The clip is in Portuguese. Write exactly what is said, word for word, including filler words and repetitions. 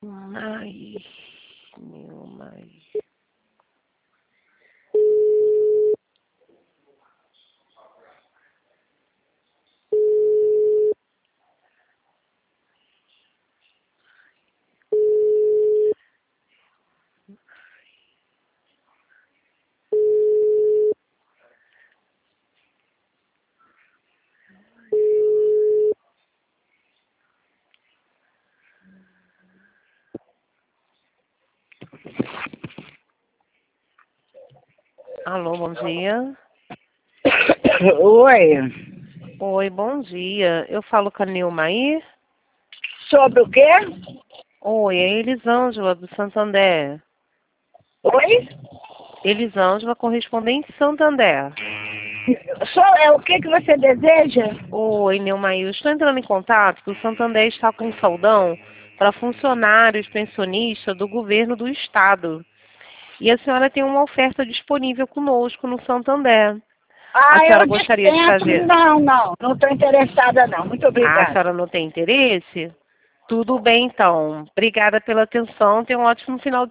Ai, meu mais. Alô, bom dia. Oi. Oi, bom dia. Eu falo com a Nilmaí? Sobre o quê? Oi, é Elisângela, do Santander. Oi? Elisângela, correspondente Santander. Só, é o que que você deseja? Oi, Nilmaí, eu estou entrando em contato porque o Santander está com um saldão para funcionários pensionistas do governo do estado. E a senhora tem uma oferta disponível conosco no Santander. A Ah, senhora eu gostaria de dispenso. fazer... Não, não. Não estou interessada, não. Muito Ah, a obrigada. senhora não tem interesse? Tudo bem, então. Obrigada pela atenção. Tenha um ótimo final de